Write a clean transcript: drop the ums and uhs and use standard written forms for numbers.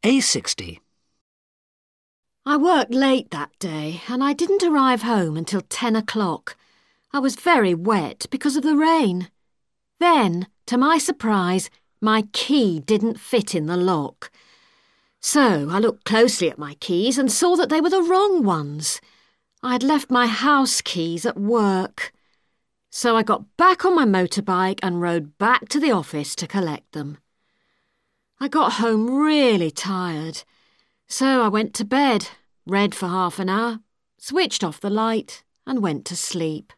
A60. I worked late that day and I didn't arrive home until 10 o'clock. I was very wet because of the rain. Then, to my surprise, my key didn't fit in the lock. So I looked closely at my keys and saw that they were the wrong ones. I had left my house keys at work. So I got back on my motorbike and rode back to the office to collect them. I got home really tired, so I went to bed, read for half an hour, switched off the light and went to sleep.